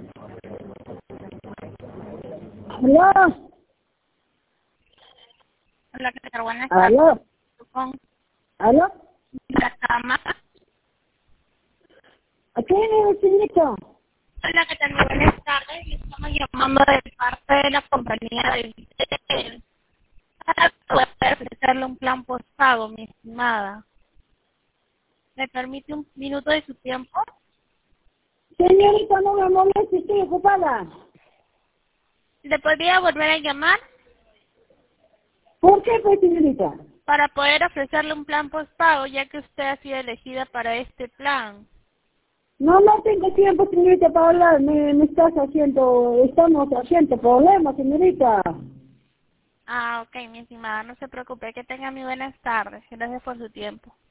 ¿Aló? Hola, ¿qué tal? Buenas tardes. ¿Aló? Con ¿Aló? la cama. ¿A qué, señorita? Hola, ¿qué tal? Buenas tardes. Le estamos llamando de parte de la compañía de Vitel para poder ofrecerle un plan postpago, mi estimada. ¿Me permite un minuto de su tiempo? Señorita, no me moleste, estoy ocupada. ¿Le podría volver a llamar ¿Por qué, pues, señorita? para poder ofrecerle un plan postpago, ya que usted ha sido elegida para este plan? No tengo tiempo, señorita, para hablar. Estamos haciendo problemas, señorita. Ah, ok, mi estimada, no se preocupe. Que tenga muy buenas tardes. Gracias por su tiempo.